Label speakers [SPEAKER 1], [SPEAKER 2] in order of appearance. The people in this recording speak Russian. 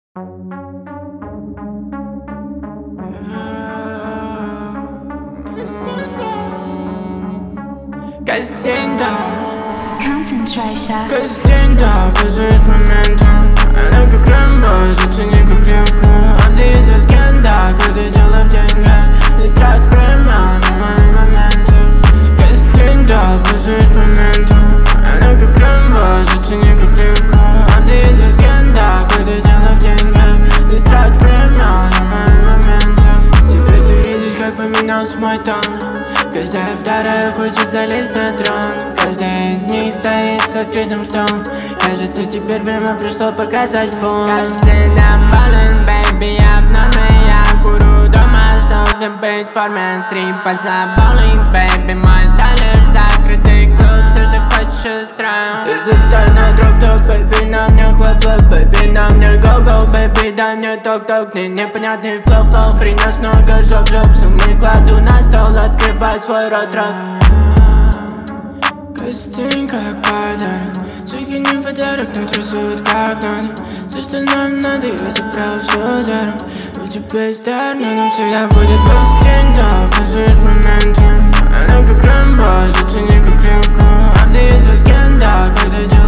[SPEAKER 1] Concentration.
[SPEAKER 2] Каждый да, пользуюсь моментом. Она как Рэмбо, зацени как река. А здесь легенда, когда дело в деньгах. Не трать время на мои моменты. Каждый да, пользуюсь моментом. Она как Рэмбо, зацени как река. А здесь легенда, когда дело в деньгах. Не трать время на мои моменты. Теперь ты видишь, как поменялся мой тон. Каждая вторая хочет залезть на трон. Каждая из них стоит с открытым ртом. Кажется, теперь время пришло показать пол. Каждый доволен, бэйби, я в норме. Я курю дома, чтобы быть в форме. 3 пальца bowling, бэйби, мой талер закрытый клуб. Все, что хочешь, устроим. Если кто на дроп, то бэйби, на мне хлоп-хлоп. Бэйби, на мне go-go, бэйби, дай мне ток-ток. Мне непонятный флоу-флоу, принес много жоп-жоп. Суммы кладу на стол, открывай свой рот-рот. Костюм как подарок, суки не подарок, но трясут как надо. Все, что нам надо, я забрал всю даром. У тебя есть дар, но нам всегда будет костюм, да, пользуюсь моментом. Она как Рэмбо, зацени как река. А здесь легенда, когда